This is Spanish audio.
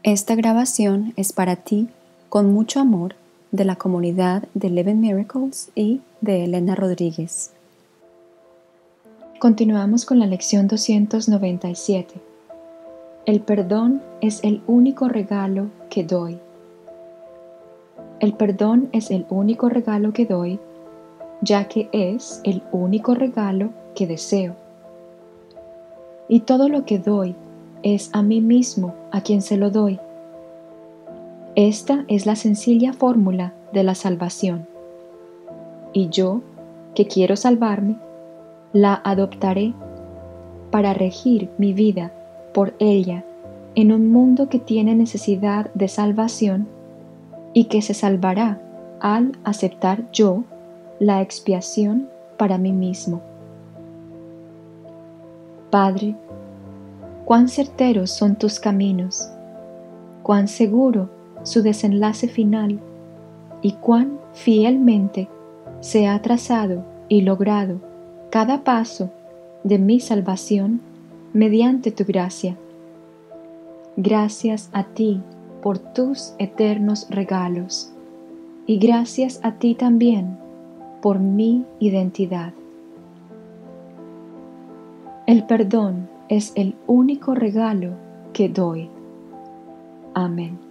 Esta grabación es para ti, con mucho amor, de la comunidad de 11 Miracles y de Elena Rodríguez. Continuamos con la lección 297. El perdón es el único regalo que doy. El perdón es el único regalo que doy, ya que es el único regalo que deseo. Y todo lo que doy es a mí mismo a quien se lo doy. Esta es la sencilla fórmula de la salvación. Y yo, que quiero salvarme, la adoptaré para regir mi vida por ella en un mundo que tiene necesidad de salvación y que se salvará al aceptar yo la expiación para mí mismo. Padre, cuán certeros son tus caminos, cuán seguro su desenlace final y cuán fielmente se ha trazado y logrado cada paso de mi salvación mediante tu gracia. Gracias a ti por tus eternos regalos y gracias a ti también por mi identidad. El perdón es el único regalo que doy. Amén.